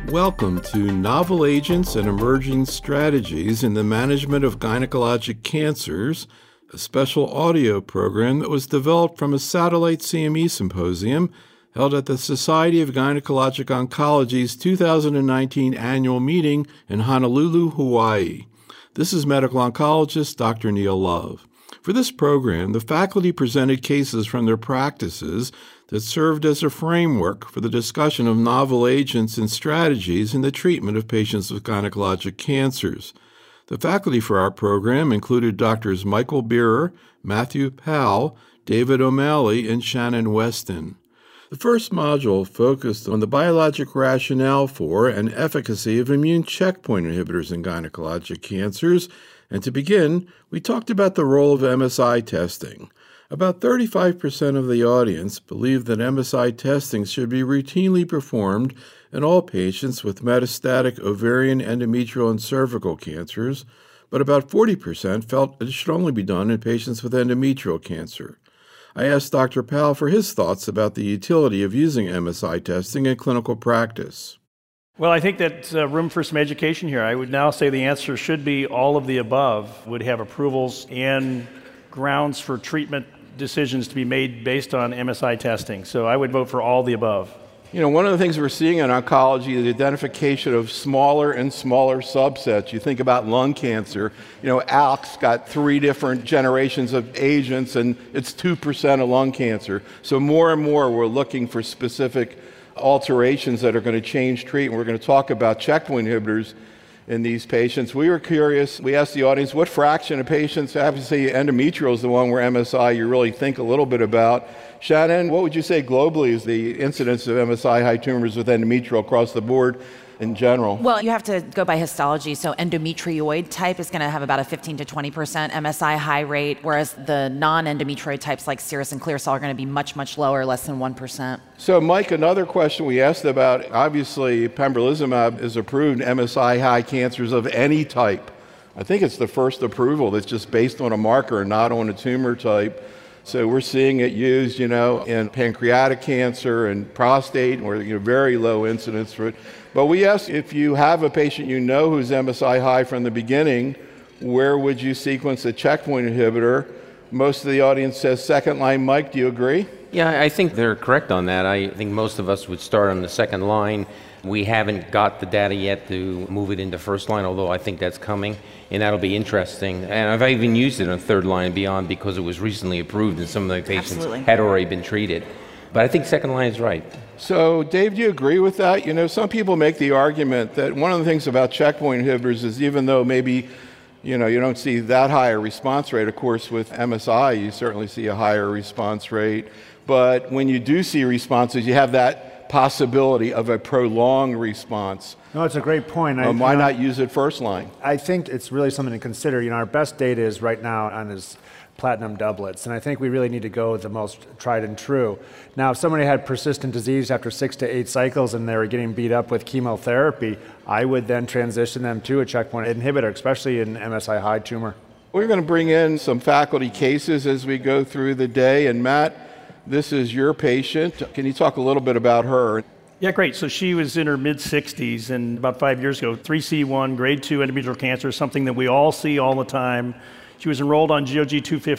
Welcome to Novel Agents and Emerging Strategies in the Management of Gynecologic Cancers, a special audio program that was developed from a satellite CME symposium held at the Society of Gynecologic Oncology's 2019 annual meeting in Honolulu, Hawaii. This is medical oncologist Dr. Neil Love. For this program, the faculty presented cases from their practices that served as a framework for the discussion of novel agents and strategies in the treatment of patients with gynecologic cancers. The faculty for our program included Drs. Michael Beerer, Matthew Powell, David O'Malley, and Shannon Weston. The first module focused on the biologic rationale for and efficacy of immune checkpoint inhibitors in gynecologic cancers, and to begin, we talked about the role of MSI testing. About 35% of the audience believe that MSI testing should be routinely performed in all patients with metastatic ovarian, endometrial, and cervical cancers, but about 40% felt it should only be done in patients with endometrial cancer. I asked Dr. Powell for his thoughts about the utility of using MSI testing in clinical practice. Well, I think that's room for some education here. I would now say the answer should be all of the above would have approvals and grounds for treatment decisions to be made based on MSI testing. So I would vote for all the above. You know, one of the things we're seeing in oncology is the identification of smaller and smaller subsets. You think about lung cancer, ALK's got 3 different generations of agents, and it's 2% of lung cancer. So more and more we're looking for specific alterations that are going to change treatment. We're going to talk about checkpoint inhibitors in these patients. We were curious, we asked the audience, what fraction of patients, obviously endometrial is the one where MSI you really think a little bit about. Shannon, what would you say globally is the incidence of MSI high tumors with endometrial across the board in general? Well, you have to go by histology. So endometrioid type is going to have about a 15 to 20% MSI high rate, whereas the non-endometrioid types like serous and clear cell are going to be much, much lower, less than 1%. So, Mike, another question we asked about, obviously pembrolizumab is approved in MSI high cancers of any type. I think it's the first approval that's just based on a marker and not on a tumor type. So we're seeing it used, in pancreatic cancer and prostate, where very low incidence for it. But we asked if you have a patient who's MSI high from the beginning, where would you sequence a checkpoint inhibitor? Most of the audience says second line. Mike, do you agree? Yeah, I think they're correct on that. I think most of us would start on the second line. We haven't got the data yet to move it into first line, although I think that's coming, and that'll be interesting. And I've even used it on third line and beyond because it was recently approved and some of the patients had already been treated. But I think second line is right. So, Dave, do you agree with that? Some people make the argument that one of the things about checkpoint inhibitors is even though maybe you don't see that high a response rate, of course, with MSI, you certainly see a higher response rate. But when you do see responses, you have that possibility of a prolonged response. No, it's a great point. Why not use it first line? I think it's really something to consider. Our best data is right now on his platinum doublets, and I think we really need to go with the most tried and true. Now, if somebody had persistent disease after 6 to 8 cycles and they were getting beat up with chemotherapy, I would then transition them to a checkpoint inhibitor, especially in MSI high tumor. We're going to bring in some faculty cases as we go through the day, and Matt, this is your patient. Can you talk a little bit about her? Yeah, great. So she was in her mid-60s, and about 5 years ago, 3C1, grade 2 endometrial cancer, something that we all see all the time. She was enrolled on GOG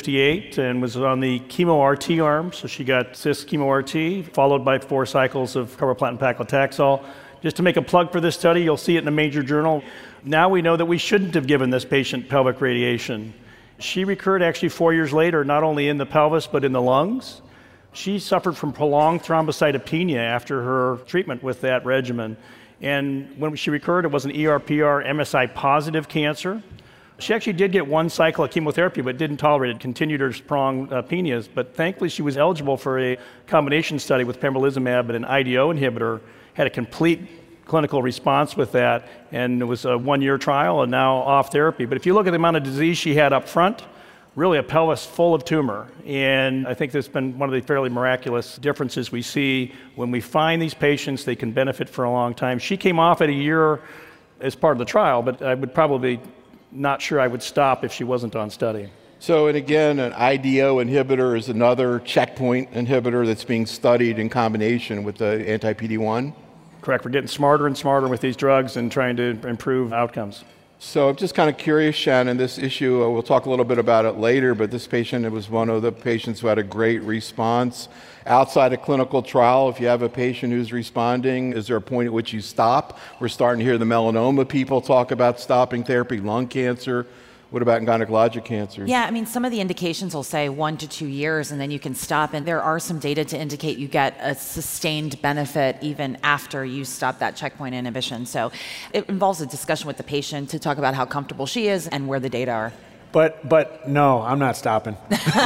258 and was on the chemo-RT arm, so she got cis chemo-RT, followed by 4 cycles of carboplatin paclitaxel. Just to make a plug for this study, you'll see it in a major journal. Now we know that we shouldn't have given this patient pelvic radiation. She recurred actually 4 years later, not only in the pelvis, but in the lungs. She suffered from prolonged thrombocytopenia after her treatment with that regimen. And when she recurred, it was an ER/PR MSI positive cancer. She actually did get 1 cycle of chemotherapy, but didn't tolerate it, continued her prolonged penias. But thankfully, she was eligible for a combination study with pembrolizumab and an IDO inhibitor, had a complete clinical response with that, and it was a 1-year trial and now off therapy. But if you look at the amount of disease she had up front, really a pelvis full of tumor. And I think that's been one of the fairly miraculous differences we see. When we find these patients, they can benefit for a long time. She came off at a year as part of the trial, but I would probably not sure I would stop if she wasn't on study. So, and again, an IDO inhibitor is another checkpoint inhibitor that's being studied in combination with the anti-PD-1? Correct. We're getting smarter and smarter with these drugs and trying to improve outcomes. So I'm just kind of curious, Shannon, this issue, we'll talk a little bit about it later, but this patient, it was one of the patients who had a great response. Outside a clinical trial, if you have a patient who's responding, is there a point at which you stop? We're starting to hear the melanoma people talk about stopping therapy, lung cancer. What about gynecologic cancer? Yeah, I mean, some of the indications will say 1 to 2 years and then you can stop. And there are some data to indicate you get a sustained benefit even after you stop that checkpoint inhibition. So it involves a discussion with the patient to talk about how comfortable she is and where the data are. But no, I'm not stopping.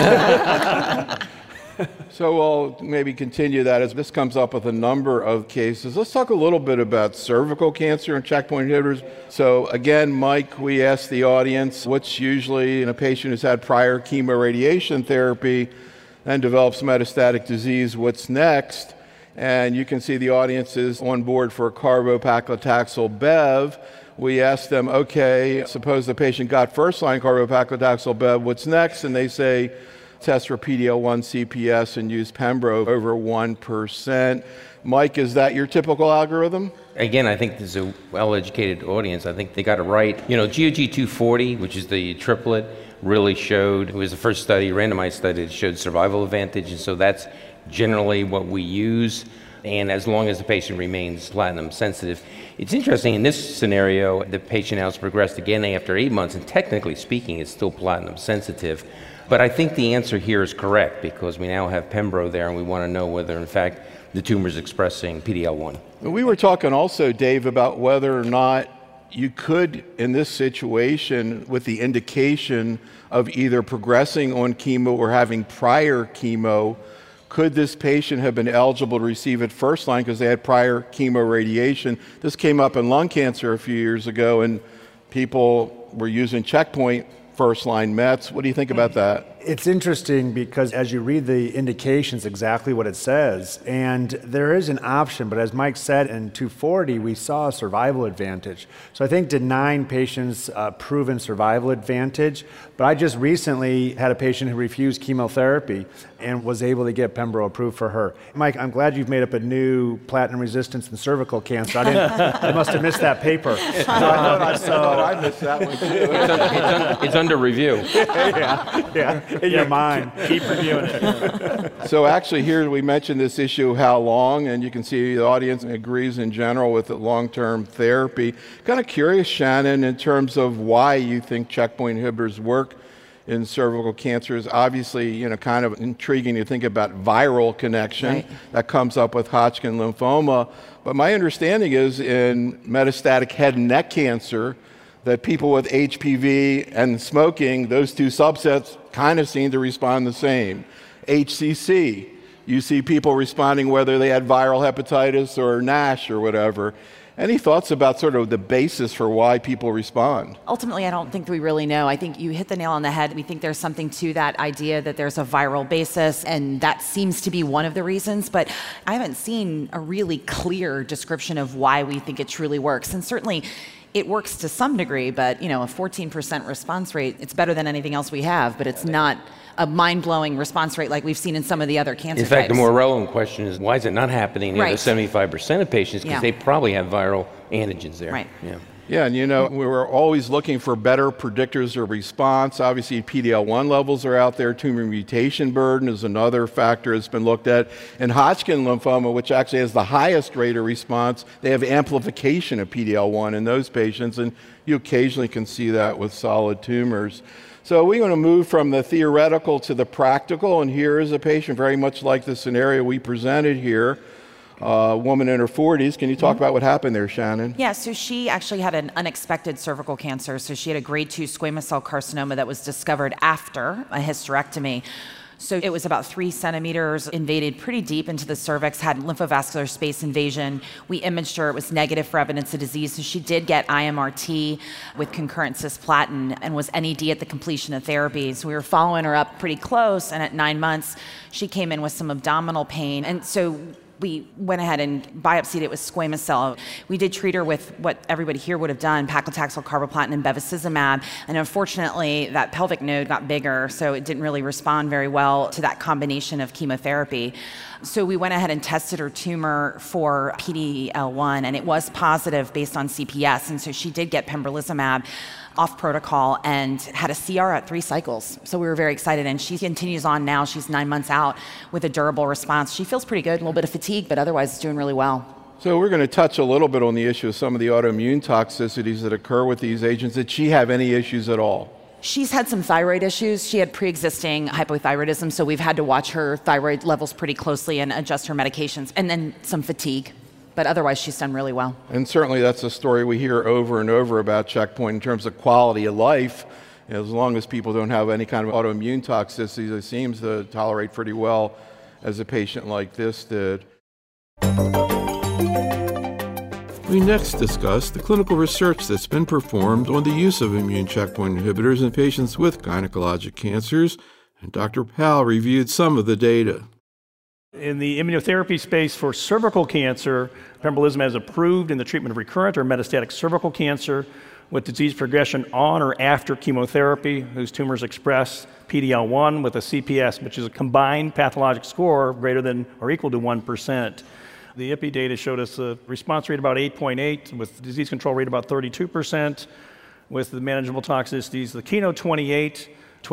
So we'll maybe continue that as this comes up with a number of cases. Let's talk a little bit about cervical cancer and checkpoint inhibitors. So again, Mike, we asked the audience, what's usually in a patient who's had prior chemoradiation therapy and develops metastatic disease, what's next? And you can see the audience is on board for carbopaclitaxel Bev. We asked them, okay, suppose the patient got first-line carbopaclitaxel Bev, what's next? And they say, test for PD-L1 CPS and use Pembro over 1%. Mike, is that your typical algorithm? Again, I think this is a well-educated audience. I think they got it right. GOG 240, which is the triplet, really showed, it was the first study, randomized study, that showed survival advantage, and so that's generally what we use, and as long as the patient remains platinum sensitive. It's interesting, in this scenario, the patient now has progressed again after 8 months, and technically speaking, it's still platinum sensitive. But I think the answer here is correct because we now have Pembro there and we want to know whether, in fact, the tumor is expressing PD-L1. We were talking also, Dave, about whether or not you could, in this situation, with the indication of either progressing on chemo or having prior chemo, could this patient have been eligible to receive it first line because they had prior chemoradiation? This came up in lung cancer a few years ago, and people were using checkpoint first-line Mets. What do you think about that? It's interesting because as you read the indications, exactly what it says, and there is an option, but as Mike said, in 240, we saw a survival advantage. So I think denying patients proven survival advantage, but I just recently had a patient who refused chemotherapy and was able to get Pembro approved for her. Mike, I'm glad you've made up a new platinum resistance and cervical cancer. I must have missed that paper. I missed that one too. It's under review. Yeah. In your mind. Keep reviewing it. So actually here we mentioned this issue, how long, and you can see the audience agrees in general with the long-term therapy. Kind of curious, Shannon, in terms of why you think checkpoint inhibitors work in cervical cancers. Obviously, kind of intriguing to think about viral connection. Right. That comes up with Hodgkin lymphoma. But my understanding is in metastatic head and neck cancer, that people with HPV and smoking, those two subsets kind of seem to respond the same. HCC, you see people responding whether they had viral hepatitis or NASH or whatever. Any thoughts about sort of the basis for why people respond? Ultimately, I don't think we really know. I think you hit the nail on the head. We think there's something to that idea that there's a viral basis, and that seems to be one of the reasons, but I haven't seen a really clear description of why we think it truly works. And certainly, it works to some degree, but a 14% response rate, it's better than anything else we have, but it's not a mind-blowing response rate like we've seen in some of the other cancer types. In fact, the more relevant question is, why is it not happening in the Right. 75% of patients? Because they probably have viral antigens there. Right. Yeah, and we were always looking for better predictors of response. Obviously, PD-L1 levels are out there. Tumor mutation burden is another factor that's been looked at. In Hodgkin lymphoma, which actually has the highest rate of response, they have amplification of PD-L1 in those patients, and you occasionally can see that with solid tumors. So we're going to move from the theoretical to the practical, and here is a patient very much like the scenario we presented here. A woman in her 40s. Can you talk about what happened there, Shannon? Yeah, so she actually had an unexpected cervical cancer. So she had a grade 2 squamous cell carcinoma that was discovered after a hysterectomy. So it was about 3 centimeters, invaded pretty deep into the cervix, had lymphovascular space invasion. We imaged her, it was negative for evidence of disease. So she did get IMRT with concurrent cisplatin and was NED at the completion of therapy. So we were following her up pretty close, and at 9 months, she came in with some abdominal pain. And so we went ahead and biopsied it with squamous cell. We did treat her with what everybody here would have done, paclitaxel, carboplatin, and bevacizumab. And unfortunately, that pelvic node got bigger, so it didn't really respond very well to that combination of chemotherapy. So we went ahead and tested her tumor for PD-L1, and it was positive based on CPS. And so she did get pembrolizumab off protocol and had a CR at 3 cycles. So we were very excited, and she continues on now. She's 9 months out with a durable response. She feels pretty good, a little bit of fatigue, but otherwise doing really well. So we're going to touch a little bit on the issue of some of the autoimmune toxicities that occur with these agents. Did she have any issues at all? She's had some thyroid issues. She had pre-existing hypothyroidism, so we've had to watch her thyroid levels pretty closely and adjust her medications, and then some fatigue. But otherwise, she's done really well. And certainly that's a story we hear over and over about Checkpoint in terms of quality of life. As long as people don't have any kind of autoimmune toxicities, it seems to tolerate pretty well, as a patient like this did. We next discuss the clinical research that's been performed on the use of immune checkpoint inhibitors in patients with gynecologic cancers, and Dr. Powell reviewed some of the data. In the immunotherapy space for cervical cancer, pembrolizumab is approved in the treatment of recurrent or metastatic cervical cancer with disease progression on or after chemotherapy, whose tumors express PD-L1 with a CPS, which is a combined pathologic score greater than or equal to 1%. The IPI data showed us a response rate about 8.8, with disease control rate about 32%, with the manageable toxicities. The KEYNOTE-28,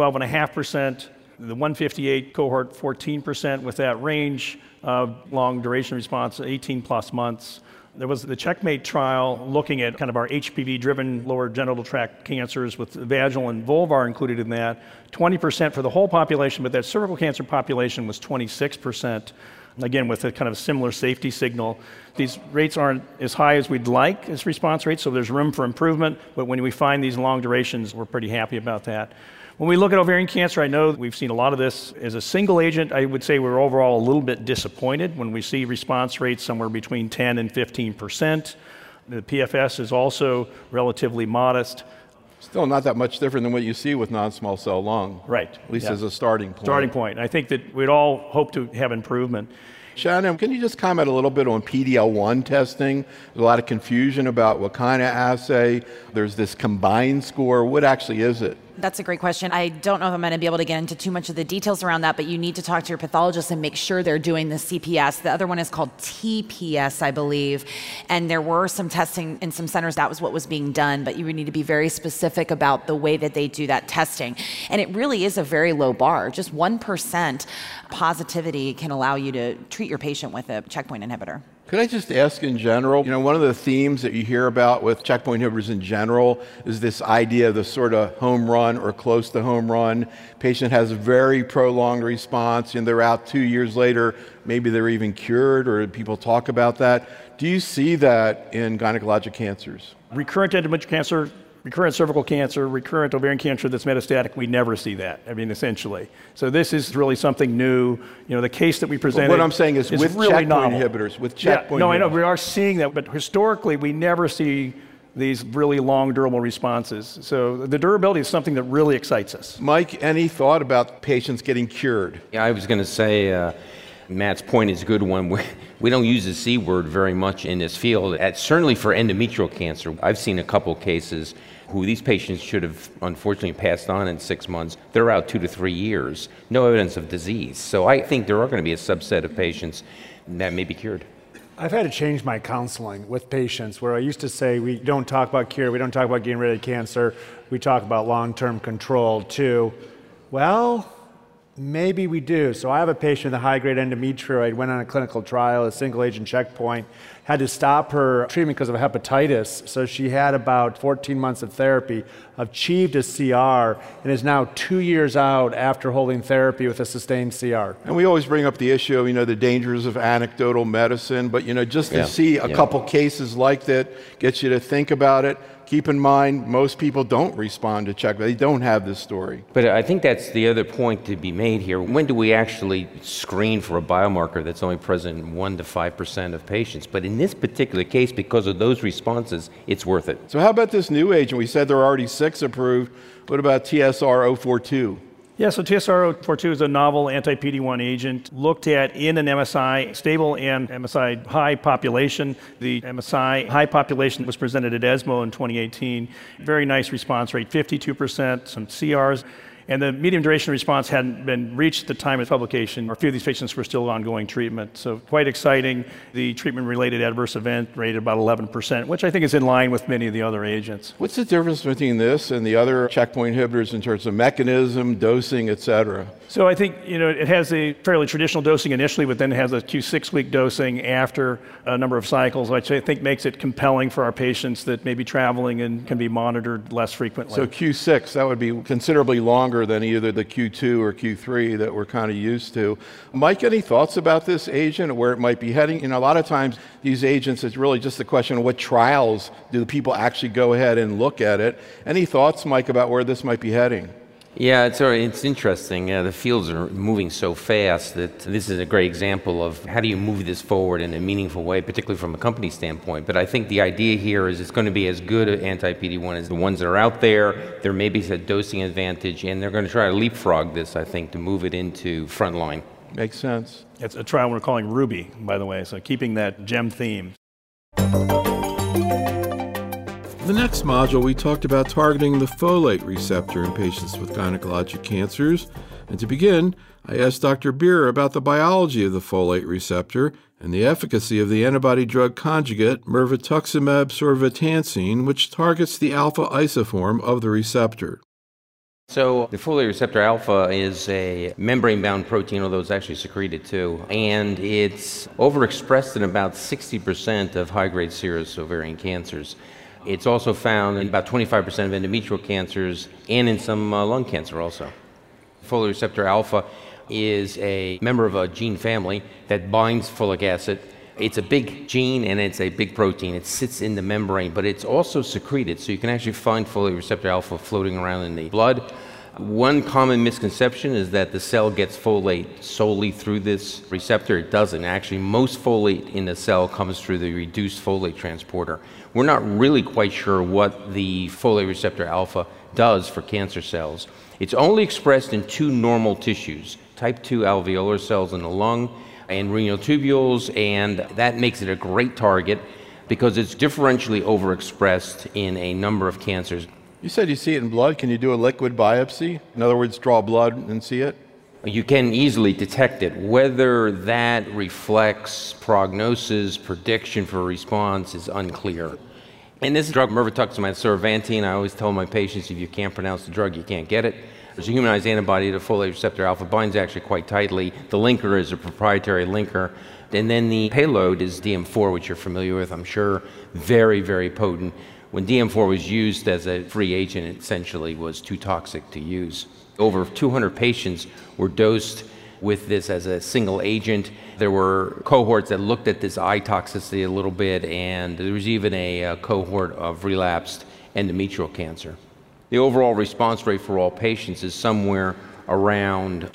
12.5%, the 158 cohort, 14%, with that range of long duration response, 18 plus months. There was the Checkmate trial looking at kind of our HPV-driven lower genital tract cancers with vaginal and vulvar included in that. 20% for the whole population, but that cervical cancer population was 26%. Again, with a kind of similar safety signal. These rates aren't as high as we'd like as response rates, so there's room for improvement, but when we find these long durations, we're pretty happy about that. When we look at ovarian cancer, I know we've seen a lot of this as a single agent. I would say we're overall a little bit disappointed when we see response rates somewhere between 10 and 15%. The PFS is also relatively modest. Still not that much different than what you see with non-small cell lung. Right. At least as a starting point. Starting point. I think that we'd all hope to have improvement. Shannon, can you just comment a little bit on PD-L1 testing? There's a lot of confusion about what kind of assay. There's this combined score. What actually is it? That's a great question. I don't know if I'm going to be able to get into too much of the details around that, but you need to talk to your pathologist and make sure they're doing the CPS. The other one is called TPS, I believe. And there were some testing in some centers. That was what was being done, but you would need to be very specific about the way that they do that testing. And it really is a very low bar. Just 1% positivity can allow you to treat your patient with a checkpoint inhibitor. Could I just ask in general, one of the themes that you hear about with checkpoint inhibitors in general is this idea of the sort of home run or close to home run. Patient has a very prolonged response and they're out 2 years later, maybe they're even cured, or people talk about that. Do you see that in gynecologic cancers? Recurrent endometrial cancer, recurrent cervical cancer, recurrent ovarian cancer that's metastatic, we never see that, essentially. So this is really something new. The case that we presented what I'm saying is with really checkpoint novel. inhibitors, with checkpoint I know, inhibitors. we are seeing that, but historically we never see these really long, durable responses. So the durability is something that really excites us. Mike, any thought about patients getting cured? Yeah, I was going to say, Matt's point is a good one. We don't use the C word very much in this field. Certainly for endometrial cancer, I've seen a couple cases who these patients should have unfortunately passed on in 6 months. They're out 2 to 3 years, no evidence of disease. So I think there are going to be a subset of patients that may be cured. I've had to change my counseling with patients where I used to say we don't talk about cure, we don't talk about getting rid of cancer, we talk about long-term control to, well, maybe we do. So I have a patient with a high-grade endometrioid, went on a clinical trial, a single-agent checkpoint, had to stop her treatment because of hepatitis. So she had about 14 months of therapy, achieved a CR, and is now 2 years out after holding therapy with a sustained CR. And we always bring up the issue of, the dangers of anecdotal medicine, but, just to see a couple cases like that gets you to think about it. Keep in mind, most people don't respond to checkpoint. They don't have this story. But I think that's the other point to be made here. When do we actually screen for a biomarker that's only present in 1 to 5% of patients? But in this particular case, because of those responses, it's worth it. So how about this new agent? We said there are already 6 approved. What about TSR-042? Yeah, so TSR-042 is a novel anti-PD-1 agent looked at in an MSI stable and MSI high population. The MSI high population was presented at ESMO in 2018. Very nice response rate, 52%, some CRs. And the median duration of response hadn't been reached at the time of publication. A few of these patients were still ongoing treatment. So quite exciting. The treatment-related adverse event rate about 11%, which I think is in line with many of the other agents. What's the difference between this and the other checkpoint inhibitors in terms of mechanism, dosing, et cetera? So I think, it has a fairly traditional dosing initially, but then it has a Q6-week dosing after a number of cycles, which I think makes it compelling for our patients that may be traveling and can be monitored less frequently. So Q6, that would be considerably longer than either the Q2 or Q3 that we're kind of used to. Mike, any thoughts about this agent, where it might be heading? A lot of times these agents, it's really just the question of what trials do the people actually go ahead and look at it. Any thoughts, Mike, about where this might be heading? Yeah, it's interesting. The fields are moving so fast that this is a great example of how do you move this forward in a meaningful way, particularly from a company standpoint. But I think the idea here is it's going to be as good an anti-PD-1 as the ones that are out there. There may be a dosing advantage, and they're going to try to leapfrog this, I think, to move it into frontline. Makes sense. It's a trial we're calling Ruby, by the way, so keeping that GEM theme. In the next module, we talked about targeting the folate receptor in patients with gynecologic cancers. And to begin, I asked Dr. Beer about the biology of the folate receptor and the efficacy of the antibody-drug conjugate mirvetuximab soravtansine, which targets the alpha isoform of the receptor. So the folate receptor alpha is a membrane-bound protein, although it's actually secreted too, and it's overexpressed in about 60% of high-grade serous ovarian cancers. It's also found in about 25% of endometrial cancers and in some lung cancer also. Folate receptor alpha is a member of a gene family that binds folic acid. It's a big gene and it's a big protein. It sits in the membrane, but it's also secreted, so you can actually find folate receptor alpha floating around in the blood. One common misconception is that the cell gets folate solely through this receptor. It doesn't. Actually, most folate in the cell comes through the reduced folate transporter. We're not really quite sure what the folate receptor alpha does for cancer cells. It's only expressed in two normal tissues, type 2 alveolar cells in the lung and renal tubules, and that makes it a great target because it's differentially overexpressed in a number of cancers. You said you see it in blood. Can you do a liquid biopsy? In other words, draw blood and see it? You can easily detect it. Whether that reflects prognosis, prediction for response is unclear. And this drug, mirvetuximab soravtansine, I always tell my patients, if you can't pronounce the drug, you can't get it. There's a humanized antibody to folate receptor alpha, binds actually quite tightly. The linker is a proprietary linker. And then the payload is DM4, which you're familiar with, I'm sure. Very, very potent. When DM4 was used as a free agent, it essentially was too toxic to use. Over 200 patients were dosed with this as a single agent. There were cohorts that looked at this eye toxicity a little bit, and there was even a cohort of relapsed endometrial cancer. The overall response rate for all patients is somewhere around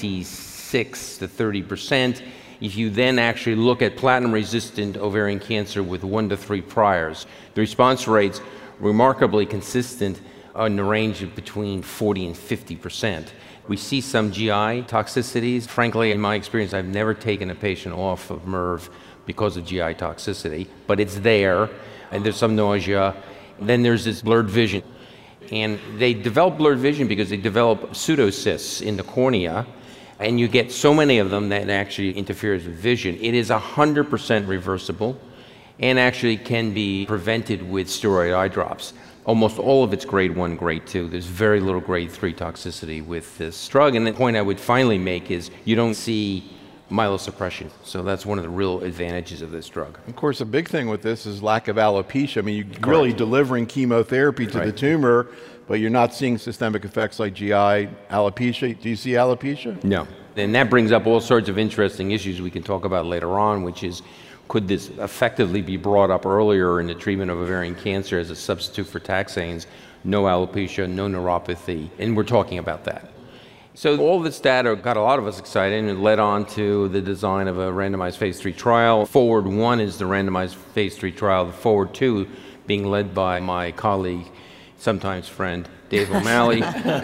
26 to 30%. If you then actually look at platinum-resistant ovarian cancer with 1 to 3 priors, the response rate's remarkably consistent in the range of between 40 and 50%. We see some GI toxicities. Frankly, in my experience, I've never taken a patient off of MIRV because of GI toxicity, but it's there, and there's some nausea. Then there's this blurred vision. And they develop blurred vision because they develop pseudocysts in the cornea, and you get so many of them that it actually interferes with vision. It is 100% reversible and actually can be prevented with steroid eye drops. Almost all of it's grade 1, grade 2. There's very little grade 3 toxicity with this drug. And the point I would finally make is you don't see myelosuppression. So that's one of the real advantages of this drug. Of course, a big thing with this is lack of alopecia. I mean, you're really delivering chemotherapy to the tumor, but you're not seeing systemic effects like GI, alopecia. Do you see alopecia? No. And that brings up all sorts of interesting issues we can talk about later on, which is, could this effectively be brought up earlier in the treatment of ovarian cancer as a substitute for taxanes? No alopecia, no neuropathy, and we're talking about that. So all this data got a lot of us excited and led on to the design of a randomized phase 3 trial. Forward 1 is the randomized phase 3 trial, the Forward 2 being led by my colleague, sometimes friend, Dave O'Malley.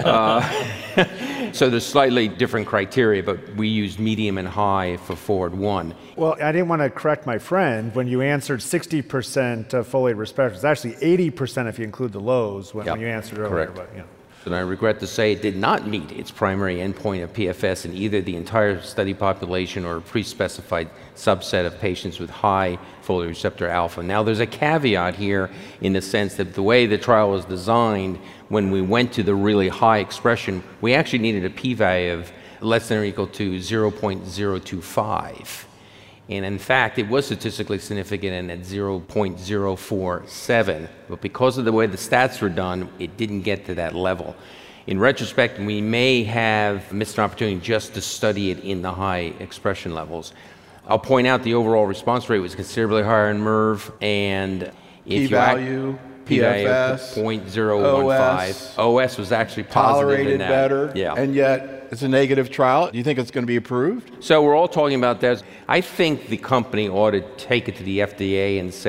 So there's slightly different criteria, but we used medium and high for Forward 1. Well, I didn't want to correct my friend. When you answered 60% folate receptor, it's actually 80% if you include the lows when you answered earlier. Correct. But, And I regret to say it did not meet its primary endpoint of PFS in either the entire study population or a pre-specified subset of patients with high folate receptor alpha. Now, there's a caveat here in the sense that the way the trial was designed, when we went to the really high expression, we actually needed a p-value of less than or equal to 0.025. And in fact, it was statistically significant and at 0.047. But because of the way the stats were done, it didn't get to that level. In retrospect, we may have missed an opportunity just to study it in the high expression levels. I'll point out the overall response rate was considerably higher in MERV, and p-value, PFS, 0.015. OS was actually positive tolerated in that. better, yeah. And yet it's a negative trial. Do you think it's going to be approved? So we're all talking about that. I think the company ought to take it to the FDA and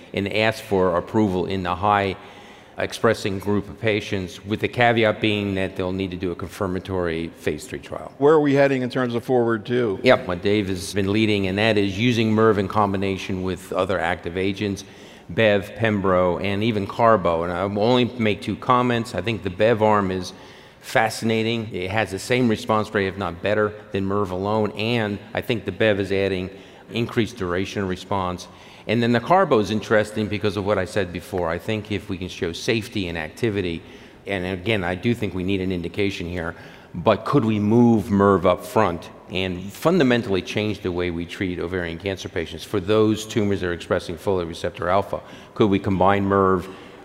ask for approval in the high expressing group of patients, with the caveat being that they'll need to do a confirmatory phase 3 trial. Where are we heading in terms of forward to? Yep, what Dave has been leading, and that is using MERV in combination with other active agents, Bev, Pembro, and even Carbo. And I will only make 2 comments. I think the Bev arm is fascinating. It has the same response rate, if not better, than MERV alone, and I think the Bev is adding increased duration of response. And then the Carbo is interesting because of what I said before. I think if we can show safety and activity, and again, I do think we need an indication here, but could we move MERV up front and fundamentally change the way we treat ovarian cancer patients for those tumors that are expressing folate receptor alpha? Could we combine MERV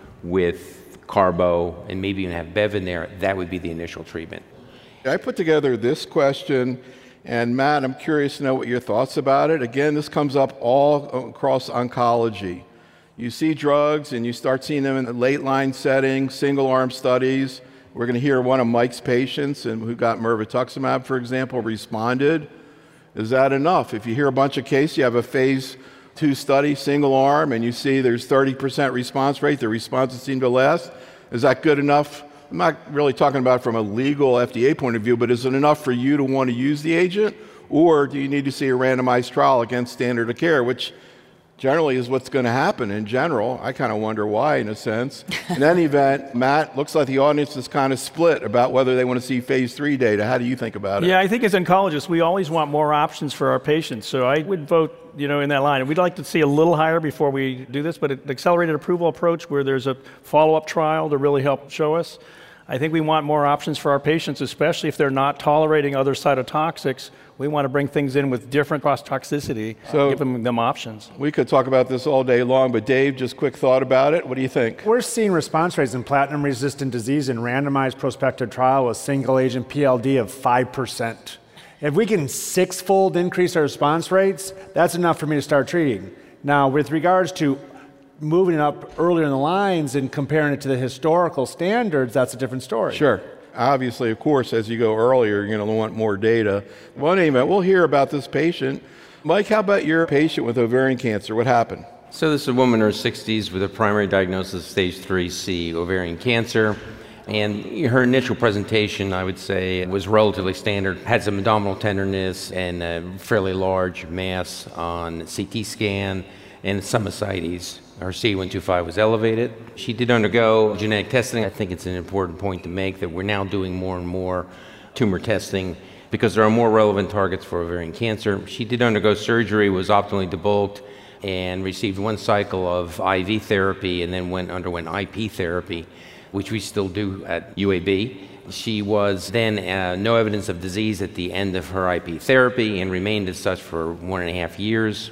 with Carbo and maybe even have Bev in there? That would be the initial treatment. I put together this question, and Matt, I'm curious to know what your thoughts about it. Again, this comes up all across oncology. You see drugs and you start seeing them in the late line setting, single arm studies. We're going to hear one of Mike's patients and who got mirvetuximab, for example, responded. Is that enough? If you hear a bunch of cases, you have a phase 2 study, single arm, and you see there's 30% response rate, the responses seem to last. Is that good enough? I'm not really talking about from a legal FDA point of view, but is it enough for you to want to use the agent? Or do you need to see a randomized trial against standard of care, which generally is what's going to happen in general. I kind of wonder why, in a sense. In any event, Matt, looks like the audience is kind of split about whether they want to see phase 3 data. How do you think about it? Yeah, I think as oncologists, we always want more options for our patients. So I would vote, in that line. We'd like to see a little higher before we do this, but an accelerated approval approach where there's a follow-up trial to really help show us. I think we want more options for our patients, especially if they're not tolerating other cytotoxics. We want to bring things in with different cross-toxicity, give them options. We could talk about this all day long, but Dave, just quick thought about it. What do you think? We're seeing response rates in platinum-resistant disease in randomized prospective trial with single-agent PLD of 5%. If we can 6-fold increase our response rates, that's enough for me to start treating. Now, with regards to moving it up earlier in the lines and comparing it to the historical standards, that's a different story. Sure. Obviously, of course, as you go earlier, you're going to want more data. Well, anyway, we'll hear about this patient. Mike, how about your patient with ovarian cancer? What happened? So this is a woman in her 60s with a primary diagnosis of stage 3C ovarian cancer. And her initial presentation, I would say, was relatively standard. Had some abdominal tenderness and a fairly large mass on CT scan and some ascites. Her CA-125 was elevated. She did undergo genetic testing. I think it's an important point to make that we're now doing more and more tumor testing because there are more relevant targets for ovarian cancer. She did undergo surgery, was optimally debulked, and received 1 cycle of IV therapy and then underwent IP therapy, which we still do at UAB. She was then no evidence of disease at the end of her IP therapy and remained as such for 1.5 years.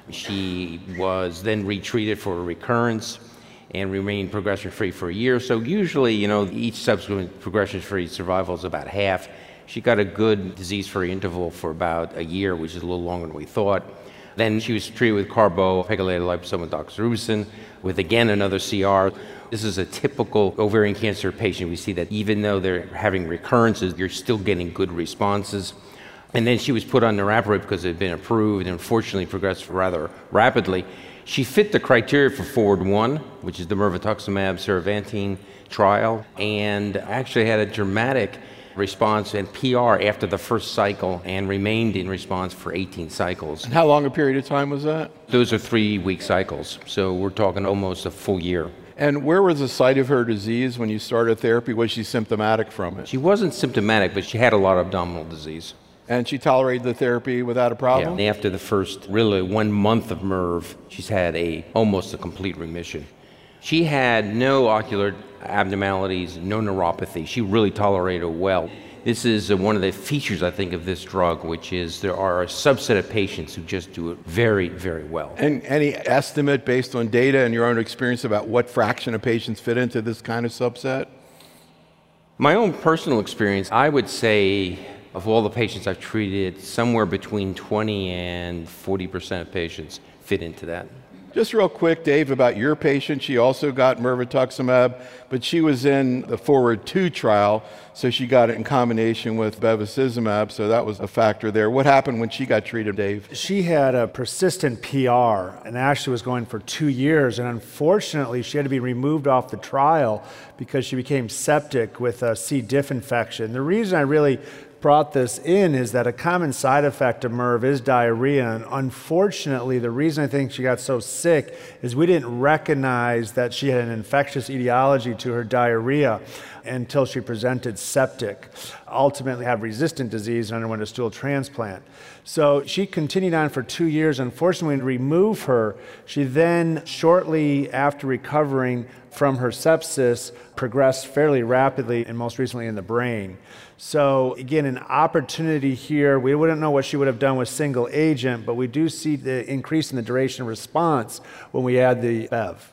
She was then retreated for a recurrence and remained progression-free for a year. So usually, each subsequent progression-free survival is about half. She got a good disease-free interval for about a year, which is a little longer than we thought. Then she was treated with carbo, pegylated liposomal doxorubicin, with again another CR. This is a typical ovarian cancer patient. We see that even though they're having recurrences, you're still getting good responses. And then she was put on niraparib because it had been approved and unfortunately progressed rather rapidly. She fit the criteria for FORWARD-1, which is the mirvetuximab ceravantine trial, and actually had a dramatic response and PR after the first cycle and remained in response for 18 cycles. And how long a period of time was that? Those are 3-week cycles, so we're talking almost a full year. And where was the site of her disease when you started therapy? Was she symptomatic from it? She wasn't symptomatic, but she had a lot of abdominal disease. And she tolerated the therapy without a problem? Yeah, and after the first really 1 month of MERV, she's had almost a complete remission. She had no ocular abnormalities, no neuropathy. She really tolerated it well. This is one of the features, I think, of this drug, which is there are a subset of patients who just do it very, very well. And any estimate based on data and your own experience about what fraction of patients fit into this kind of subset? My own personal experience, I would say of all the patients I've treated, somewhere between 20 and 40% of patients fit into that. Just real quick, Dave, about your patient. She also got mirvetuximab, but she was in the Forward 2 trial, so she got it in combination with bevacizumab, so that was a factor there. What happened when she got treated, Dave? She had a persistent PR and actually was going for 2 years, and unfortunately she had to be removed off the trial because she became septic with a C. diff infection. The reason I really brought this in is that a common side effect of MERV is diarrhea, and unfortunately the reason I think she got so sick is we didn't recognize that she had an infectious etiology to her diarrhea until she presented septic, ultimately had resistant disease and underwent a stool transplant. So she continued on for 2 years. Unfortunately, to remove her, she then, shortly after recovering from her sepsis, progressed fairly rapidly and most recently in the brain. So again, an opportunity here. We wouldn't know what she would have done with single agent, but we do see the increase in the duration of response when we add the Bev.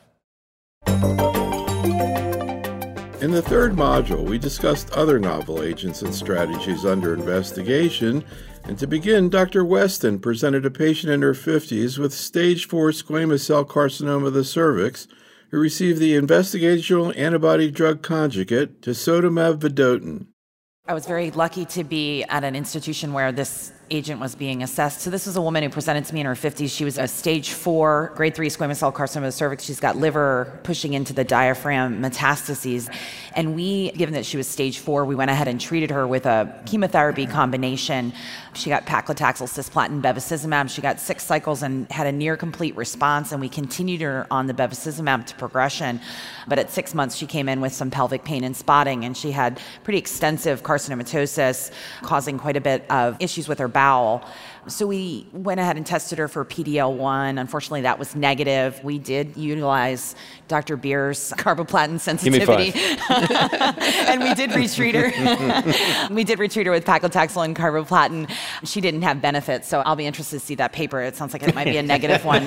In the third module, we discussed other novel agents and strategies under investigation. And to begin, Dr. Weston presented a patient in her 50s with stage 4 squamous cell carcinoma of the cervix who received the investigational antibody drug conjugate tisotumab vedotin. I was very lucky to be at an institution where this agent was being assessed. So this was a woman who presented to me in her 50s. She was a stage 4, grade 3 squamous cell carcinoma of the cervix. She's got liver pushing into the diaphragm metastases. And we, given that she was stage 4, we went ahead and treated her with a chemotherapy combination. She got paclitaxel, cisplatin, bevacizumab. She got 6 cycles and had a near complete response. And we continued her on the bevacizumab to progression. But at 6 months, she came in with some pelvic pain and spotting. And she had pretty extensive carcinomatosis, causing quite a bit of issues with her bowel. So we went ahead and tested her for PD-L1. Unfortunately, that was negative. We did utilize Dr. Beer's carboplatin sensitivity. And we did retreat her. We did retreat her with paclitaxel and carboplatin. She didn't have benefits, so I'll be interested to see that paper. It sounds like it might be a negative one.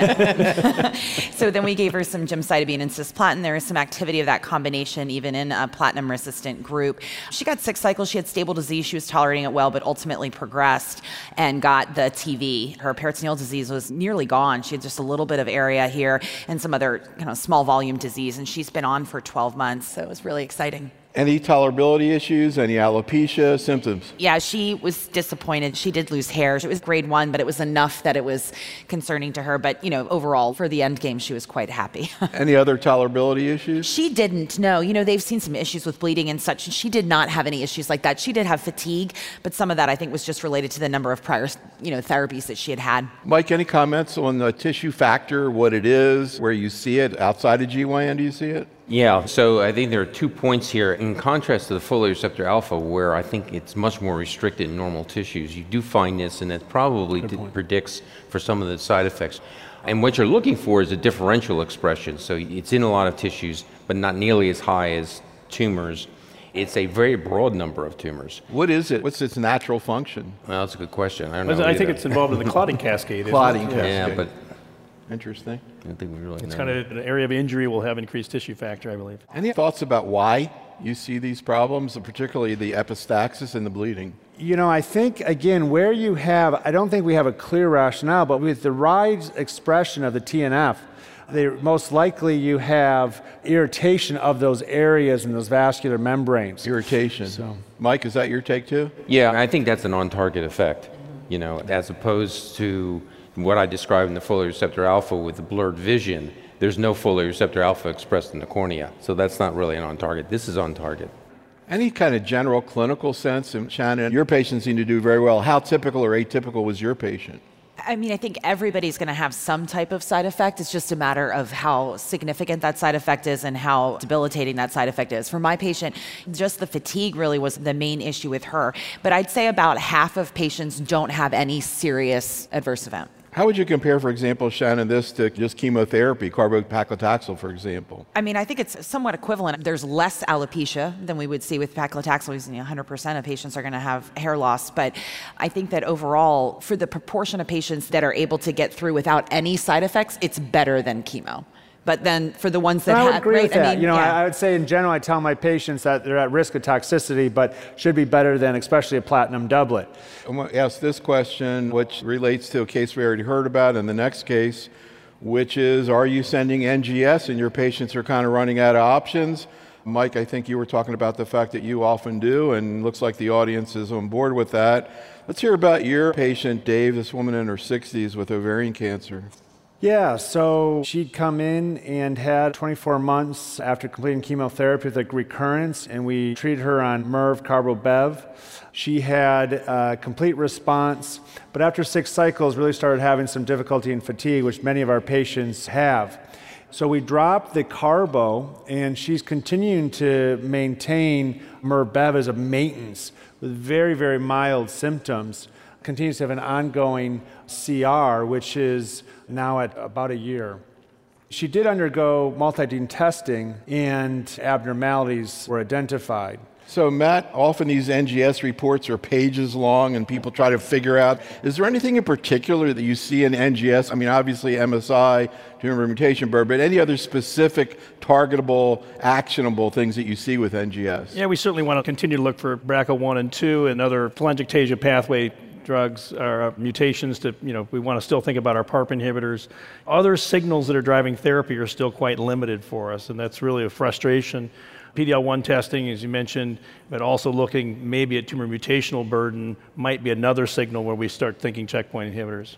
So then we gave her some gemcitabine and cisplatin. There was some activity of that combination, even in a platinum-resistant group. She got 6 cycles. She had stable disease. She was tolerating it well, but ultimately progressed and got the TV. Her peritoneal disease was nearly gone. She had just a little bit of area here and some other small volume disease, and she's been on for 12 months, so it was really exciting. Any tolerability issues, any alopecia symptoms? Yeah, she was disappointed. She did lose hair. It was grade 1, but it was enough that it was concerning to her. But, overall, for the end game, she was quite happy. Any other tolerability issues? She didn't, no. They've seen some issues with bleeding and such, and she did not have any issues like that. She did have fatigue, but some of that, I think, was just related to the number of prior, therapies that she had had. Mike, any comments on the tissue factor, what it is, where you see it? Outside of GYN, do you see it? Yeah, so I think there are 2 points here. In contrast to the folate receptor alpha, where I think it's much more restricted in normal tissues, you do find this, and that probably predicts for some of the side effects. And what you're looking for is a differential expression. So it's in a lot of tissues, but not nearly as high as tumors. It's a very broad number of tumors. What is it? What's its natural function? Well, that's a good question. I don't know. I think it's involved in the clotting cascade. Clotting cascade. Yeah, but interesting. I don't think we really It's know. kind of an area of injury will have increased tissue factor, I believe. Any thoughts about why you see these problems, particularly the epistaxis and the bleeding? I think, again, where you have, I don't think we have a clear rationale, but with the rise expression of the TNF, most likely you have irritation of those areas in those vascular membranes. Irritation. So, Mike, is that your take too? Yeah, I think that's an on-target effect, as opposed to what I described in the folate receptor alpha with the blurred vision. There's no folate receptor alpha expressed in the cornea, so that's not really an on-target. This is on-target. Any kind of general clinical sense? And Shannon, your patients seem to do very well. How typical or atypical was your patient? I mean, I think everybody's going to have some type of side effect. It's just a matter of how significant that side effect is and how debilitating that side effect is. For my patient, just the fatigue really was the main issue with her. But I'd say about half of patients don't have any serious adverse event. How would you compare, for example, Shannon, this to just chemotherapy, carbopaclitaxel, for example? I mean, I think it's somewhat equivalent. There's less alopecia than we would see with paclitaxel. 100% of patients are going to have hair loss. But I think that overall, for the proportion of patients that are able to get through without any side effects, it's better than chemo. But then for the ones that I would have, agree right? with that. I mean, I would say in general, I tell my patients that they're at risk of toxicity, but should be better than especially a platinum doublet. I'm going to ask this question, which relates to a case we already heard about in the next case, which is, are you sending NGS and your patients are kind of running out of options? Mike, I think you were talking about the fact that you often do, and looks like the audience is on board with that. Let's hear about your patient, Dave, this woman in her 60s with ovarian cancer. Yeah, so she'd come in and had 24 months after completing chemotherapy with a recurrence, and we treated her on MIRV carbo-bev. She had a complete response, but after 6 cycles really started having some difficulty and fatigue, which many of our patients have. So we dropped the carbo, and she's continuing to maintain MIRV-bev as a maintenance with very, very mild symptoms. Continues to have an ongoing CR, which is now at about a year. She did undergo multi-gene testing, and abnormalities were identified. So, Matt, often these NGS reports are pages long, and people try to figure out, is there anything in particular that you see in NGS? I mean, obviously MSI, tumor mutation burden, but any other specific, targetable, actionable things that you see with NGS? Yeah, we certainly want to continue to look for BRCA1 and 2 and other telangiectasia pathway drugs or mutations to, we want to still think about our PARP inhibitors. Other signals that are driving therapy are still quite limited for us, and that's really a frustration. PD-L1 testing, as you mentioned, but also looking maybe at tumor mutational burden might be another signal where we start thinking checkpoint inhibitors.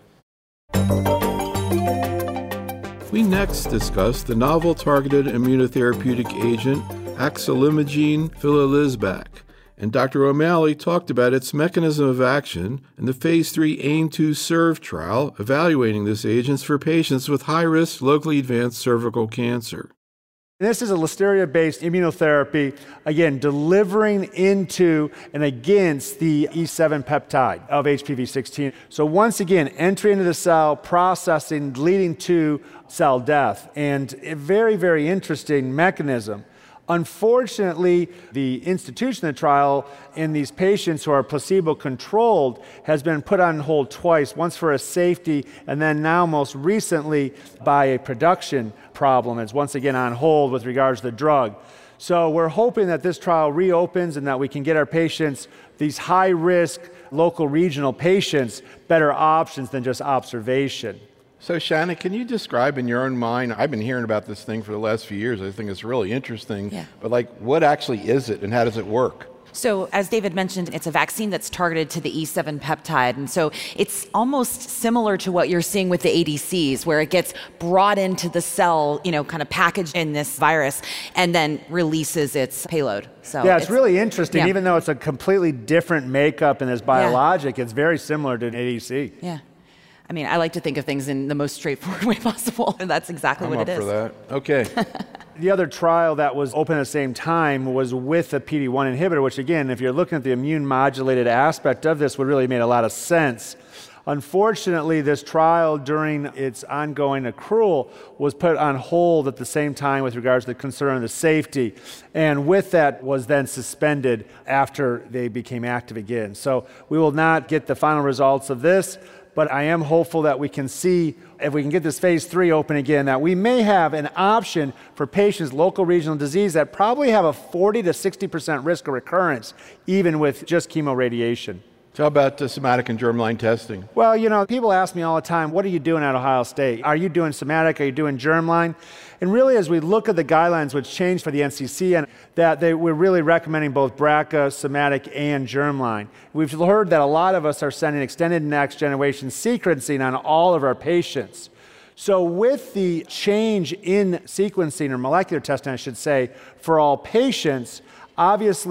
We next discuss the novel targeted immunotherapeutic agent axelimagene filolizumab, and Dr. O'Malley talked about its mechanism of action in the Phase 3 AIM-2-SERVE trial evaluating this agent for patients with high-risk, locally advanced cervical cancer. This is a listeria-based immunotherapy, again, delivering into and against the E7 peptide of HPV-16. So once again, entry into the cell, processing, leading to cell death, and a very, very interesting mechanism. Unfortunately, the institution of the trial in these patients who are placebo-controlled has been put on hold twice, once for a safety, and then now most recently by a production problem. It's once again on hold with regards to the drug. So we're hoping that this trial reopens and that we can get our patients, these high-risk local regional patients, better options than just observation. So, Shannon, can you describe in your own mind, I've been hearing about this thing for the last few years, I think it's really interesting, but what actually is it and how does it work? So as David mentioned, it's a vaccine that's targeted to the E7 peptide. And so it's almost similar to what you're seeing with the ADCs, where it gets brought into the cell, kind of packaged in this virus, and then releases its payload. So yeah, it's really interesting. Even though it's a completely different makeup in this biologic, it's very similar to an ADC. Yeah. I mean, I like to think of things in the most straightforward way possible, and that's exactly what it is. I'm up for that. Okay. The other trial that was open at the same time was with a PD-1 inhibitor, which again, if you're looking at the immune modulated aspect of this, would really made a lot of sense. Unfortunately, this trial during its ongoing accrual was put on hold at the same time with regards to the concern of the safety, and with that was then suspended after they became active again. So we will not get the final results of this, but I am hopeful that we can see, if we can get this Phase 3 open again, that we may have an option for patients, local regional disease, that probably have a 40 to 60% risk of recurrence, even with just chemoradiation. How about somatic and germline testing? Well, people ask me all the time, what are you doing at Ohio State? Are you doing somatic? Are you doing germline? And really, as we look at the guidelines, which changed for the NCCN, and that we're really recommending both BRCA, somatic, and germline. We've heard that a lot of us are sending extended next generation sequencing on all of our patients. So with the change in sequencing, or molecular testing, I should say, for all patients, obviously,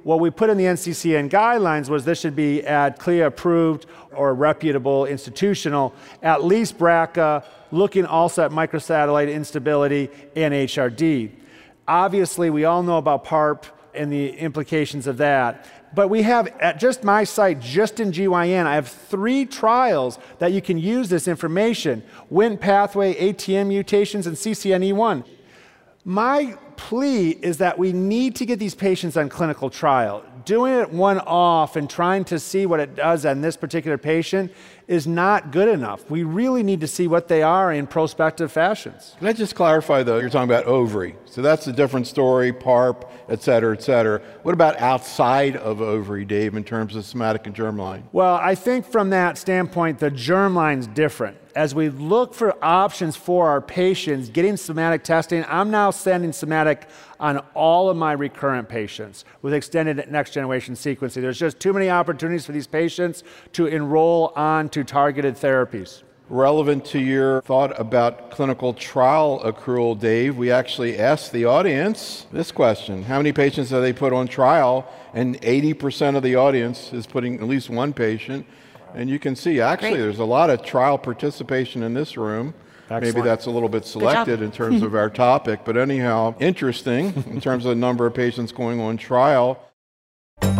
what we put in the NCCN guidelines was this should be at CLIA approved or reputable institutional, at least BRCA, looking also at microsatellite instability and HRD. Obviously, we all know about PARP and the implications of that. But we have, at just my site, just in GYN, I have 3 trials that you can use this information: Wnt pathway, ATM mutations, and CCNE1. My plea is that we need to get these patients on clinical trial. Doing it one-off and trying to see what it does on this particular patient is not good enough. We really need to see what they are in prospective fashions. Can I just clarify, though, you're talking about ovary. So that's a different story, PARP, et cetera, et cetera. What about outside of ovary, Dave, in terms of somatic and germline? Well, I think from that standpoint, the germline's different. As we look for options for our patients, getting somatic testing, I'm now sending somatic on all of my recurrent patients with extended next-generation sequencing. There's just too many opportunities for these patients to enroll onto targeted therapies. Relevant to your thought about clinical trial accrual, Dave, we actually asked the audience this question: how many patients have they put on trial? And 80% of the audience is putting at least one patient. And you can see, actually, there's a lot of trial participation in this room. Excellent. Maybe that's a little bit selected in terms of our topic, but anyhow, interesting in terms of the number of patients going on trial. In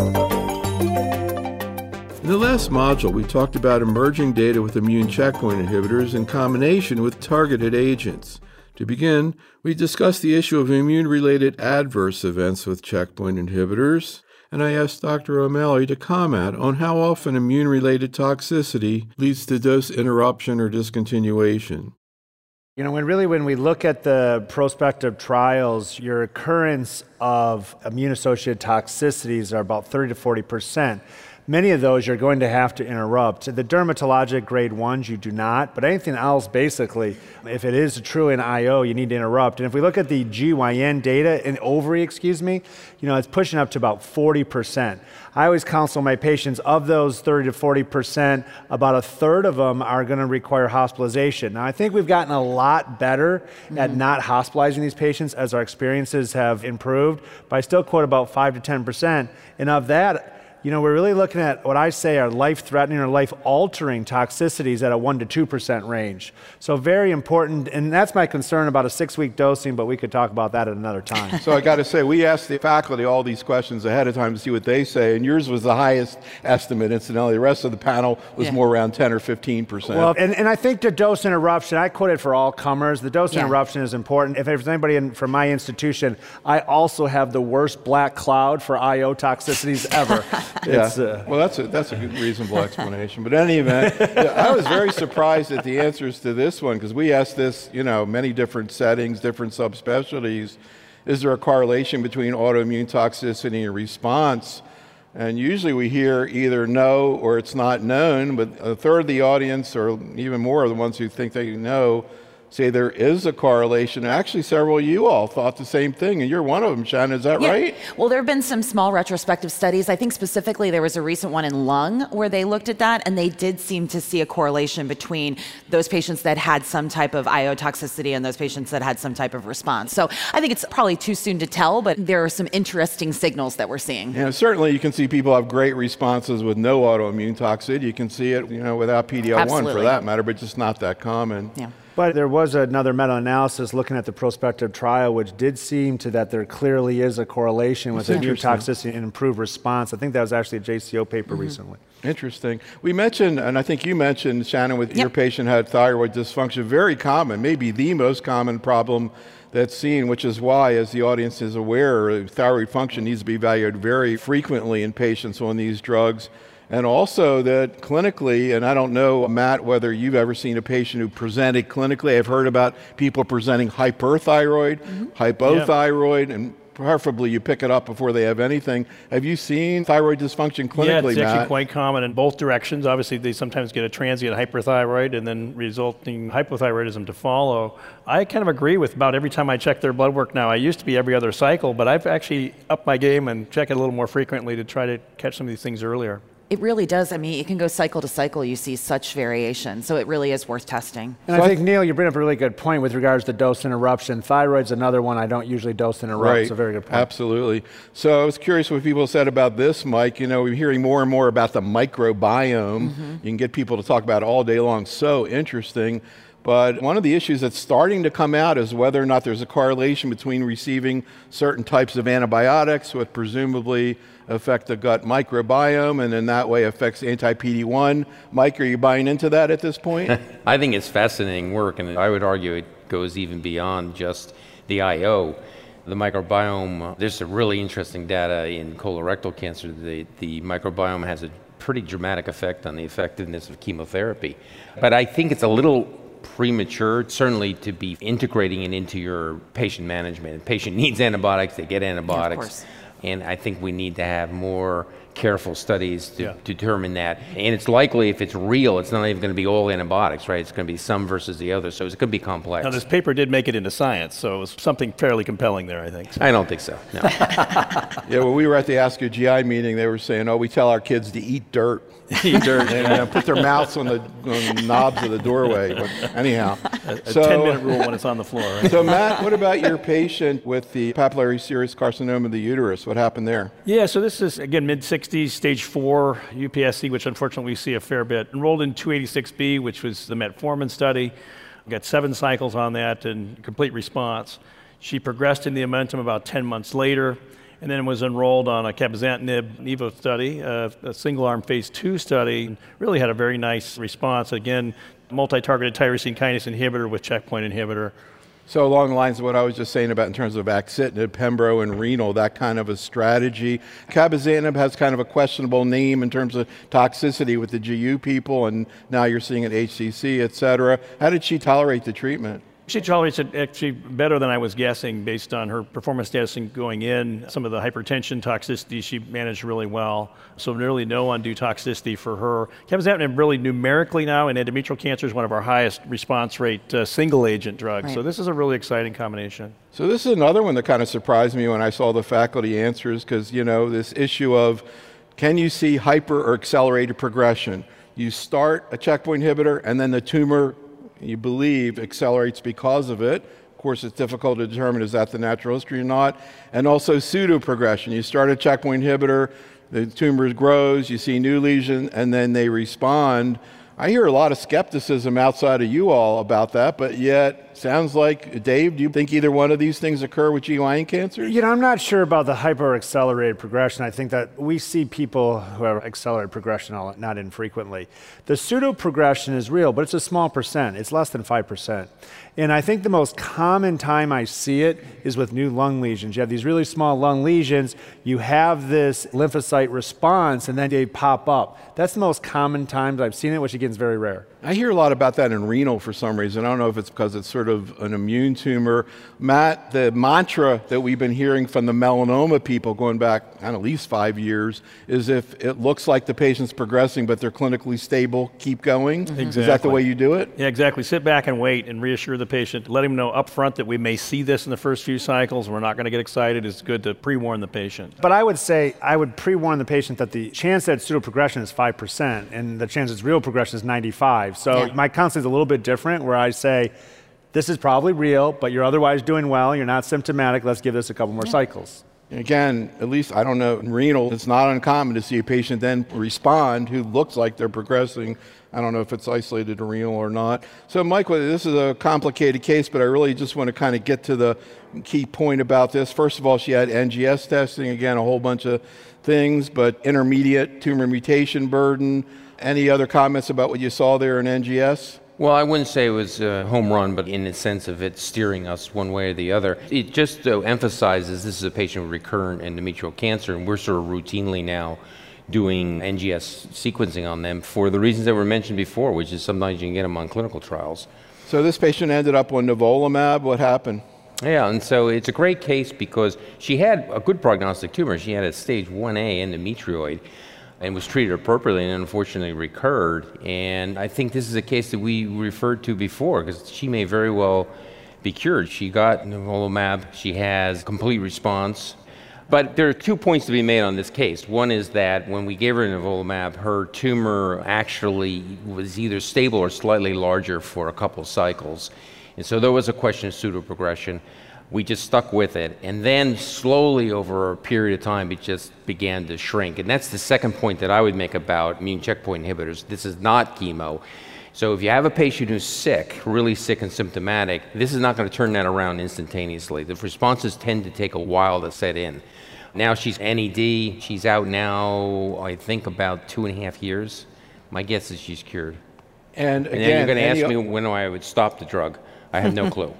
the last module, we talked about emerging data with immune checkpoint inhibitors in combination with targeted agents. To begin, we discussed the issue of immune-related adverse events with checkpoint inhibitors, and I asked Dr. O'Malley to comment on how often immune-related toxicity leads to dose interruption or discontinuation. You know, when we look at the prospective trials, your occurrence of immune-associated toxicities are about 30 to 40%. Many of those you're going to have to interrupt. The dermatologic grade 1s, you do not, but anything else, basically, if it is truly an IO, you need to interrupt. And if we look at the GYN data, in ovary, it's pushing up to about 40%. I always counsel my patients, of those 30 to 40%, about a third of them are going to require hospitalization. Now, I think we've gotten a lot better at not hospitalizing these patients as our experiences have improved, but I still quote about 5 to 10%. And of that, we're really looking at what I say are life-threatening or life-altering toxicities at a 1 to 2% range. So very important, and that's my concern about a 6-week dosing, but we could talk about that at another time. So I got to say, we asked the faculty all these questions ahead of time to see what they say, and yours was the highest estimate, incidentally. The rest of the panel was more around 10 or 15%. Well, and I think the dose interruption, I quote it for all comers, the dose interruption is important. If there's anybody from my institution, I also have the worst black cloud for IO toxicities ever. Well, that's a good, reasonable explanation. But in any event, I was very surprised at the answers to this one, because we asked this, many different settings, different subspecialties. Is there a correlation between autoimmune toxicity and response? And usually we hear either no or it's not known, but a third of the audience, or even more of the ones who think they know, say there is a correlation. Actually, several of you all thought the same thing, and you're one of them, Shannon. Is that right? Well, there have been some small retrospective studies. I think specifically there was a recent one in lung where they looked at that, and they did seem to see a correlation between those patients that had some type of IO toxicity and those patients that had some type of response. So I think it's probably too soon to tell, but there are some interesting signals that we're seeing. Yeah, certainly you can see people have great responses with no autoimmune toxicity. You can see it, without PD-L1 for that matter, but just not that common. Yeah. But there was another meta-analysis looking at the prospective trial, which did seem that there clearly is a correlation with immune toxicity and improved response. I think that was actually a JCO paper recently. Interesting. We mentioned, and I think you mentioned, Shannon, with your patient had thyroid dysfunction, very common, maybe the most common problem that's seen, which is why, as the audience is aware, thyroid function needs to be evaluated very frequently in patients on these drugs. And also that clinically, and I don't know, Matt, whether you've ever seen a patient who presented clinically. I've heard about people presenting hyperthyroid, hypothyroid, and preferably you pick it up before they have anything. Have you seen thyroid dysfunction clinically, Yeah, it's actually Matt? quite common in both directions. Obviously, they sometimes get a transient hyperthyroid and then resulting hypothyroidism to follow. I kind of agree with about every time I check their blood work now. I used to be every other cycle, but I've actually upped my game and check it a little more frequently to try to catch some of these things earlier. It really does. I mean, it can go cycle to cycle. You see such variation. So it really is worth testing. And I think, Neil, you bring up a really good point with regards to dose interruption. Thyroid's another one I don't usually dose interrupt. Right. It's a very good point. Absolutely. So I was curious what people said about this, Mike. You know, we're hearing more and more about the microbiome. You can get people to talk about it all day long. So interesting. But one of the issues that's starting to come out is whether or not there's a correlation between receiving certain types of antibiotics, which presumably affect the gut microbiome, and in that way affects anti-PD-1. Mike, are you buying into that at this point? I think it's fascinating work, and I would argue it goes even beyond just the IO. The microbiome, there's some really interesting data in colorectal cancer. The microbiome has a pretty dramatic effect on the effectiveness of chemotherapy. But I think it's a little premature, certainly, to be integrating it into your patient management. The patient needs antibiotics, they get antibiotics. Yeah, of course. And I think we need to have more careful studies to determine that. And it's likely, if it's real, it's not even going to be all antibiotics, right? It's going to be some versus the other, so it's going to be complex. Now, this paper did make it into Science, so it was something fairly compelling there, I think. I don't think so, no. Yeah, when we were at the Ask Your GI meeting, they were saying, we tell our kids to eat dirt. Eat dirt. And put their mouths on the knobs of the doorway. But anyhow. A 10-minute rule when it's on the floor. Right? So, Matt, what about your patient with the papillary serous carcinoma of the uterus? What happened there? Yeah, so this is, again, mid-60s, stage 4 UPSC, which unfortunately we see a fair bit. Enrolled in 286B, which was the metformin study. Got 7 cycles on that and complete response. She progressed in the Amentum about 10 months later, and then was enrolled on a cabozantinib NEVO study, a single-arm phase 2 study. Really had a very nice response. Again, multi-targeted tyrosine kinase inhibitor with checkpoint inhibitor. So along the lines of what I was just saying about in terms of axitinib, pembro, and renal, that kind of a strategy. Cabozantinib has kind of a questionable name in terms of toxicity with the GU people, and now you're seeing it HCC, et cetera. How did she tolerate the treatment? She tolerates it actually better than I was guessing based on her performance status going in. Some of the hypertension toxicity she managed really well. So nearly no undue toxicity for her. Cabozantinib really numerically now in endometrial cancer is one of our highest response rate single agent drugs. Right. So this is a really exciting combination. So this is another one that kind of surprised me when I saw the faculty answers, because, you know, this issue of can you see hyper or accelerated progression? You start a checkpoint inhibitor and then the tumor, you believe, accelerates because of it. Of course, it's difficult to determine is that the natural history or not. And also pseudo-progression. You start a checkpoint inhibitor, the tumor grows, you see new lesion, and then they respond. I hear a lot of skepticism outside of you all about that, but yet, sounds like, Dave, do you think either one of these things occur with GYN cancers? You know, I'm not sure about the hyper-accelerated progression. I think that we see people who have accelerated progression not infrequently. The pseudo-progression is real, but it's a small percent. It's less than 5%. And I think the most common time I see it is with new lung lesions. You have these really small lung lesions, you have this lymphocyte response, and then they pop up. That's the most common times I've seen it, which again is very rare. I hear a lot about that in renal for some reason. I don't know if it's because it's sort of an immune tumor. Matt, the mantra that we've been hearing from the melanoma people going back at least 5 years is if it looks like the patient's progressing but they're clinically stable, keep going. Exactly. Is that the way you do it? Yeah, exactly. Sit back and wait and reassure the patient. Let him know up front that we may see this in the first few cycles. We're not going to get excited. It's good to pre-warn the patient. But I would say I would pre-warn the patient that the chance that it's pseudo-progression is 5% and the chance it's real progression is 95%. So my counseling is a little bit different where I say, this is probably real, but you're otherwise doing well, you're not symptomatic, let's give this a couple more cycles. Again, at least, I don't know, in renal, it's not uncommon to see a patient then respond who looks like they're progressing. I don't know if it's isolated to renal or not. So, Mike, this is a complicated case, but I really just want to kind of get to the key point about this. First of all, she had NGS testing, again, a whole bunch of things, but intermediate tumor mutation burden. Any other comments about what you saw there in NGS? Well, I wouldn't say it was a home run, but in the sense of it steering us one way or the other. It just emphasizes this is a patient with recurrent endometrial cancer, and we're sort of routinely now doing NGS sequencing on them for the reasons that were mentioned before, which is sometimes you can get them on clinical trials. So this patient ended up on nivolumab. What happened? Yeah, and so it's a great case because she had a good prognostic tumor. She had a stage 1A endometrioid and was treated appropriately and unfortunately recurred. And I think this is a case that we referred to before because she may very well be cured. She got nivolumab. She has complete response. But there are 2 points to be made on this case. One is that when we gave her nivolumab, her tumor actually was either stable or slightly larger for a couple of cycles. And so there was a question of pseudoprogression. We just stuck with it. And then slowly over a period of time, it just began to shrink. And that's the second point that I would make about immune checkpoint inhibitors. This is not chemo. So if you have a patient who's sick, really sick and symptomatic, this is not going to turn that around instantaneously. The responses tend to take a while to set in. Now she's NED. She's out now, I think, about 2.5 years. My guess is she's cured. And And again, then you're going to ask me when I would stop the drug. I have no clue.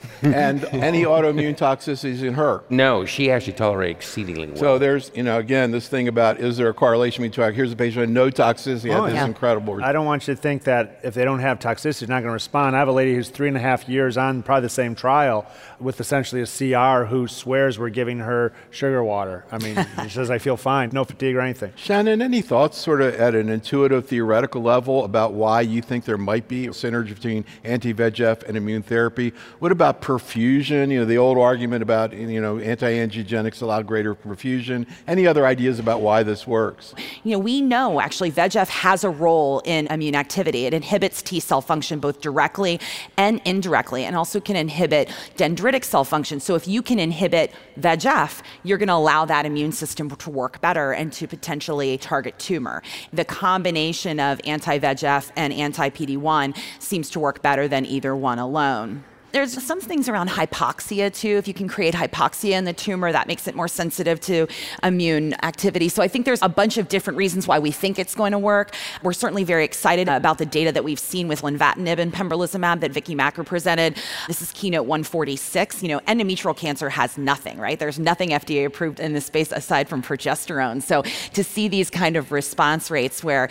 and any autoimmune toxicities in her. No, she actually tolerated exceedingly well. So there's, again, this thing about is there a correlation between, here's a patient with no toxicity, had this incredible. I don't want you to think that if they don't have toxicity, they're not going to respond. I have a lady who's 3.5 years on probably the same trial with essentially a CR who swears we're giving her sugar water. I mean, she says, I feel fine, no fatigue or anything. Shannon, any thoughts sort of at an intuitive theoretical level about why you think there might be a synergy between anti-VEGF and immune therapy? What about perfusion? The old argument about, anti-angiogenics allow greater perfusion. Any other ideas about why this works? We know actually VEGF has a role in immune activity. It inhibits T cell function both directly and indirectly, and also can inhibit dendritic cell function. So if you can inhibit VEGF, you're going to allow that immune system to work better and to potentially target tumor. The combination of anti-VEGF and anti-PD-1 seems to work better than either one alone. There's some things around hypoxia too. If you can create hypoxia in the tumor, that makes it more sensitive to immune activity. So I think there's a bunch of different reasons why we think it's going to work. We're certainly very excited about the data that we've seen with lenvatinib and pembrolizumab that Vicky Macker presented. This is Keynote 146. Endometrial cancer has nothing, right? There's nothing FDA approved in this space aside from progesterone. So to see these kind of response rates where,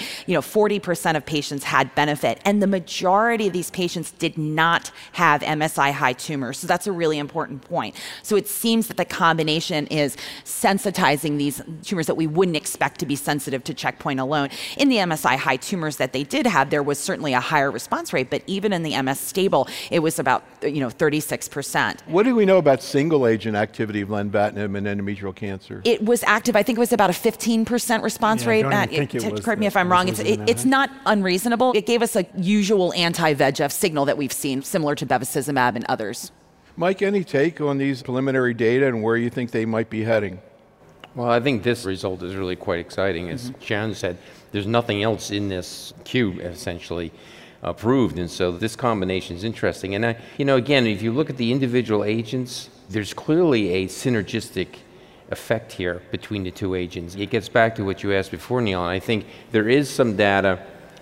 40% of patients had benefit, and the majority of these patients did not have MSI high tumors. So that's a really important point. So it seems that the combination is sensitizing these tumors that we wouldn't expect to be sensitive to checkpoint alone. In the MSI high tumors that they did have, there was certainly a higher response rate, but even in the MS stable, it was about 36%. What do we know about single agent activity of lenvatinib in endometrial cancer? It was active. I think it was about a 15% response rate. Correct me if I'm wrong. It's not unreasonable. It gave us a usual anti-VEGF signal that we've seen, similar to bevacizumab and others. Mike, any take on these preliminary data and where you think they might be heading? Well, I think this result is really quite exciting. As Shannon said, there's nothing else in this queue essentially approved, and so this combination is interesting. And again, if you look at the individual agents, there's clearly a synergistic effect here between the two agents. It gets back to what you asked before, Neil, and I think there is some data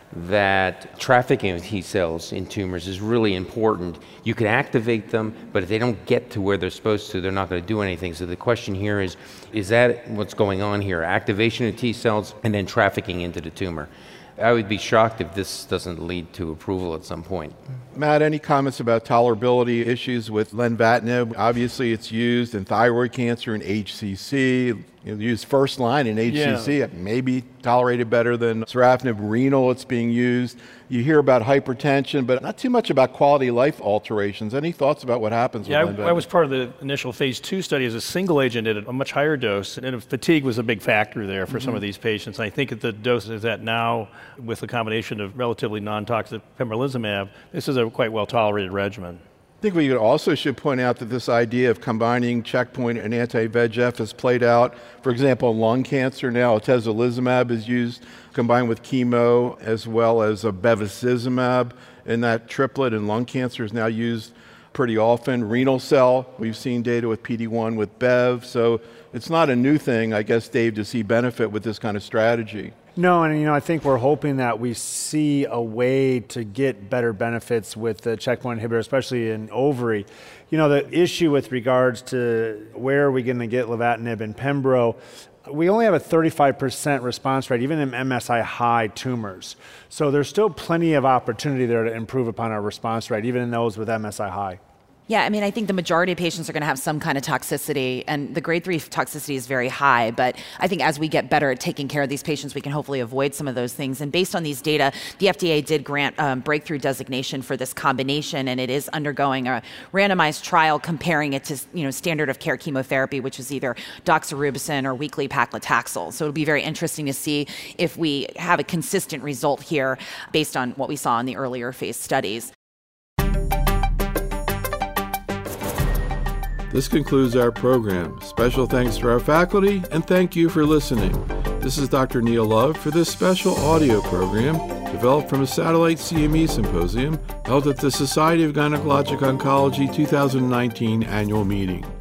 that trafficking of T cells in tumors is really important. You can activate them, but if they don't get to where they're supposed to, they're not going to do anything. So the question here is that what's going on here? Activation of T cells and then trafficking into the tumor. I would be shocked if this doesn't lead to approval at some point. Matt, any comments about tolerability issues with lenvatinib? Obviously, it's used in thyroid cancer and HCC. Used first line in HCC. It may be tolerated better than sorafenib. Renal, it's being used. You hear about hypertension, but not too much about quality of life alterations. Any thoughts about what happens with lenvatinib? I was part of the initial phase 2 study as a single agent at a much higher dose, and fatigue was a big factor there for some of these patients. And I think at the dose is at now, with a combination of relatively non-toxic pembrolizumab, this is a quite well-tolerated regimen. I think we also should point out that this idea of combining checkpoint and anti-VEGF has played out. For example, in lung cancer now, atezolizumab is used combined with chemo as well as a bevacizumab, and that triplet in lung cancer is now used pretty often. Renal cell, we've seen data with PD-1 with Bev, so it's not a new thing, I guess, Dave, to see benefit with this kind of strategy. No, and I think we're hoping that we see a way to get better benefits with the checkpoint inhibitor, especially in ovary. The issue with regards to where are we going to get lenvatinib and pembro, we only have a 35% response rate, even in MSI high tumors. So there's still plenty of opportunity there to improve upon our response rate, even in those with MSI high. Yeah, I mean, I think the majority of patients are going to have some kind of toxicity, and the grade 3 toxicity is very high. But I think as we get better at taking care of these patients, we can hopefully avoid some of those things. And based on these data, the FDA did grant breakthrough designation for this combination, and it is undergoing a randomized trial comparing it to standard of care chemotherapy, which is either doxorubicin or weekly paclitaxel. So it'll be very interesting to see if we have a consistent result here based on what we saw in the earlier phase studies. This concludes our program. Special thanks to our faculty, and thank you for listening. This is Dr. Neil Love for this special audio program developed from a satellite CME symposium held at the Society of Gynecologic Oncology 2019 annual meeting.